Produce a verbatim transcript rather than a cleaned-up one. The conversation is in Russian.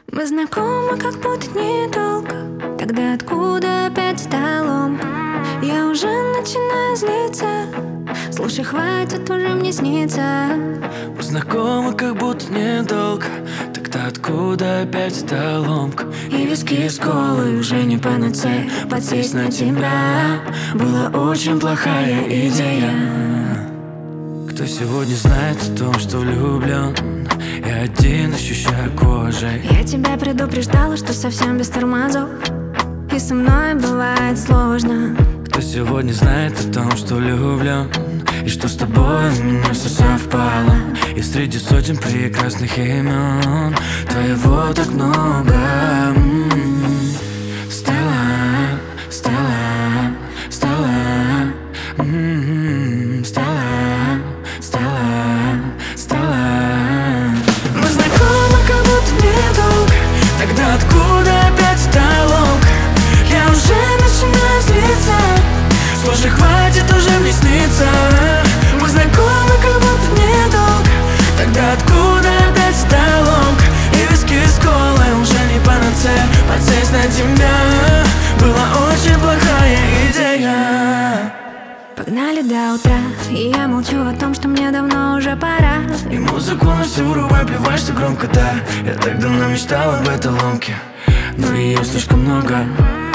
Мы знакомы, как будто недолго. Тогда откуда опять эта ломка? Я уже начинаю злиться. Слушай, хватит уже мне сниться. Мы знакомы, как будто недолго. Тогда откуда опять эта ломка? И виски из колы уже не панацея. Подсесть на тебя была очень плохая идея. Кто сегодня знает о том, что влюблен? Я один ощущаю кожей. Я тебя предупреждала, что совсем без тормозов, и со мной бывает сложно. Кто сегодня знает о том, что влюблен? И что с тобой у меня все совпало. И среди сотен прекрасных имен твоего так много. М-м-м. Стелла, Стелла, Стелла, м-м-м. Стелла, Стелла, Стелла. Мы знакомы, как будто недолго. Тогда откуда опять эта ломка? Я уже начинаю злиться. Слушай, хватит уже мне сниться. Мы знакомы, как будто недолго. Тогда откуда опять эта ломка? И виски из колы уже не панацея. Подсесть на тебя была очень плохая идея. Погнали до утра, и я молчу о том, что мне давно уже пора. И музыку на всю врубай, плевать, что громко, да. Я так давно мечтал об этой ломке, но ее слишком много.